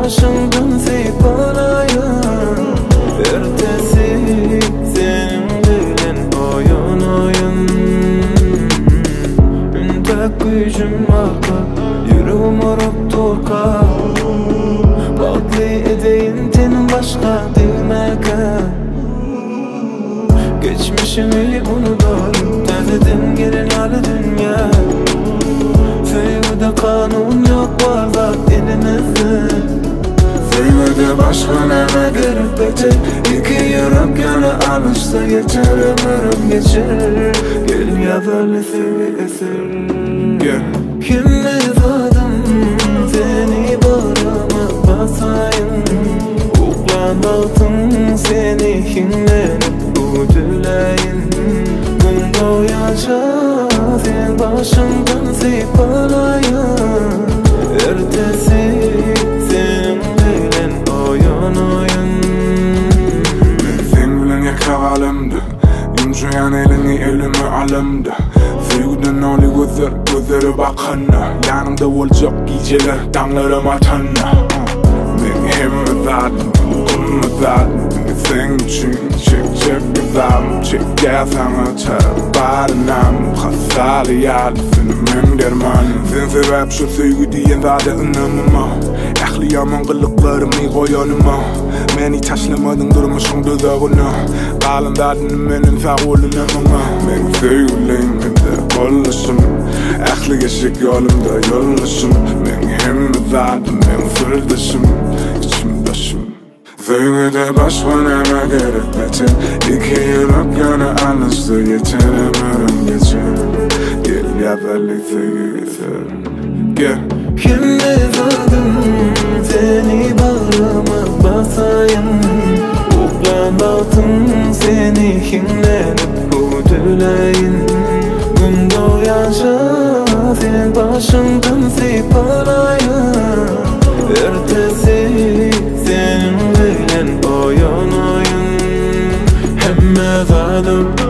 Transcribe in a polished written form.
başından seyip alayım. Ertesi senin bilen oyun oyun. Üntek gücüm akla, yüreğim arıp torka. Baklı edeyin tenin başka değmeke. Geçmişimi unutup tezedin girin hali dünya. Sevgide kanun yok var da elinizde. Sevgide başka neme gerek beter. İki yürek yana alışsa geçer, ömrüm geçer. Gel yazarlı sevgi eser. Kimle zadım seni bağrıma basayım. Uklanaltın seni kimlenip udulayın. Gün doğayaca sen başımdan seyip alayım. Ertesi senin bilen oyun oyun. Sen bilen yakar alemde, yumuşayan elini elimi alemde. Sevgiden oli gözleri bakana, yanımda olacak geceler dağlarım atana. Ben hem zaten, bunu zaten. Sen için çek güzel, çek gel sana çağır barınam. Hastalı yardı senin dermanım. Sen sebep şu sevgi diyen zaten ınamıma. Ehli yaman kılıklarımı koyanıma. Beni taşlamadın durmuşum dudağına. Kalın zaten benim sağ olunamama. Ben sevgiliyim de kollaşım. Ehli geçik yolumda yollaşım. Ben hem zaten ben sırdaşım. İçimdaşım. Sevgide başka neme gerek beter. İki yürek yana alışsa yeter, ömrüm geçer. Gel yazarlı sevgi getir. Gel. Kimle zadım seni bağrıma basayım. Uklanaltın seni kimlenip udulayın. Gün doğayaca sen başımdan seyip alayım. Ertesi senin bilen oyun oyun. Hemme zadım